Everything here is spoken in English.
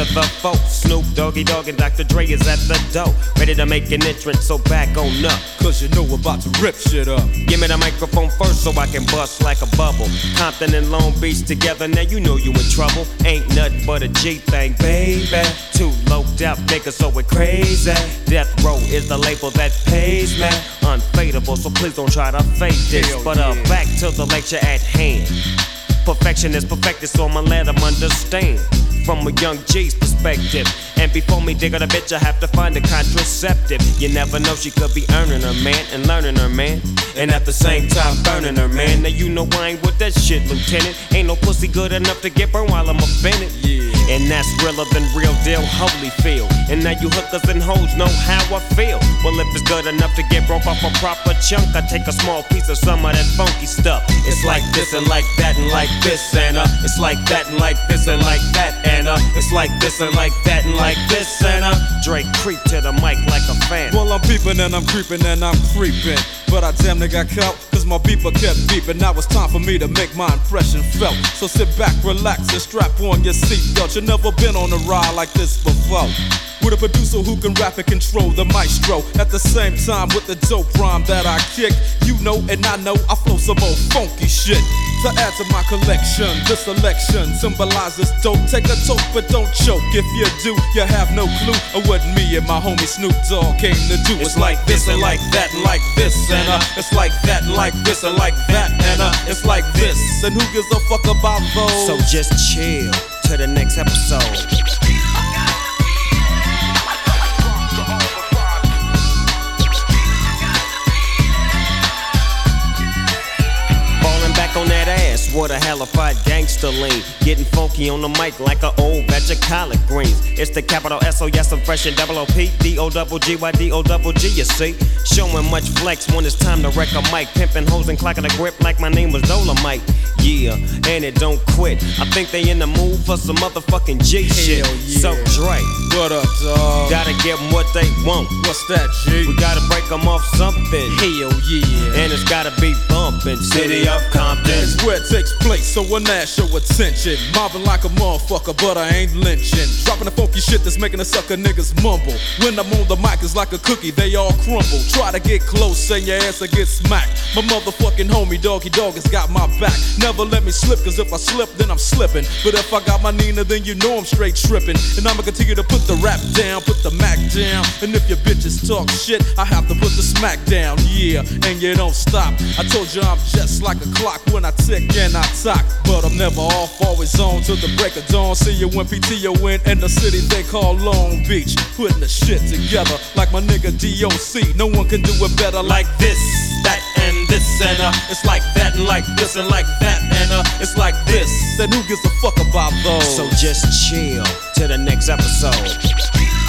to the folk. Snoop, Doggy Dogg, and Dr. Dre is at the door, ready to make an entrance, so back on up. Cause you know we're about to rip shit up. Give me the microphone first so I can bust like a bubble. Compton and Long Beach together, now you know you in trouble. Ain't nothing but a G thing, baby. Too loped out niggas, so we're crazy. Death Row is the label that pays me. Unfadable, so please don't try to fake this. But back to the lecture at hand. Perfection is perfected, so I'ma let them understand from a young G's perspective. And before me dig on a bitch, I have to find a contraceptive. You never know, she could be earning her man and learning her man, and at the same time burning her man. Now you know I ain't with that shit, Lieutenant. Ain't no pussy good enough to get burned while I'm offended. And that's realer than real deal, Holyfield. And now you hookers and hoes know how I feel. Well, if it's good enough to get broke off a proper chunk, I take a small piece of some of that funky stuff. It's like this and like that and like this and it's like that and like this and like that and it's like this and like that and like this and Drake creep to the mic like a fan. Well, I'm peeping and I'm creeping and I'm creeping, but I damn near got caught, cause my beeper kept beeping. Now it's time for me to make my impression felt. So sit back, relax, and strap on your seatbelt. You've never been on a ride like this before, with a producer who can rap and control the maestro. At the same time with the dope rhyme that I kick, you know and I know I flow some old funky shit. To add to my collection, this selection symbolizes dope. Take a toke but don't choke. If you do, you have no clue of what me and my homie Snoop Dogg came to do. It's like this and like that and like this and it's like that and like this and like that and it's like this. And who gives a fuck about those? So just chill to the next episode. On that ass, what a halified gangster lean. Getting funky on the mic like an old batch of collard greens. It's the capital S, oh yes, I'm fresh and double O-P, D-O-double-G-Y, D-O-double-G, you see. Showing much flex when it's time to wreck a mic. Pimping hoes and clocking a grip like my name was Dolomite. Yeah, and it don't quit. I think they in the mood for some motherfucking G shit. Yeah. So Dre, what up, dog? gotta give them what they want. What's that, G? We gotta break them off something. Hell yeah. And it's gotta be bumpin'. City of Compton. It's where it takes place, so when that show attention. Mobbing like a motherfucker, but I ain't lynching. Dropping the funky shit that's making the sucker niggas mumble. When I'm on the mic, it's like a cookie, they all crumble. Try to get close, and your ass will get smacked. My motherfucking homie, Doggy Dogg, has got my back. Never let me slip, cause if I slip, then I'm slipping. But if I got my Nina, then you know I'm straight tripping. And I'ma continue to put the rap down, put the Mac down. And if your bitches talk shit, I have to put the smack down. Yeah, and you don't stop. I told you I'm just like a clock when I tick and I talk. But I'm never off, always on till the break of dawn. See you when PTO in the city they call Long Beach. Putting the shit together like my nigga DOC. No one can do it better like this, that, and this, and it's like that, and like this, and like that, and it's like this. Then who gives a fuck about those? So just chill to the next episode.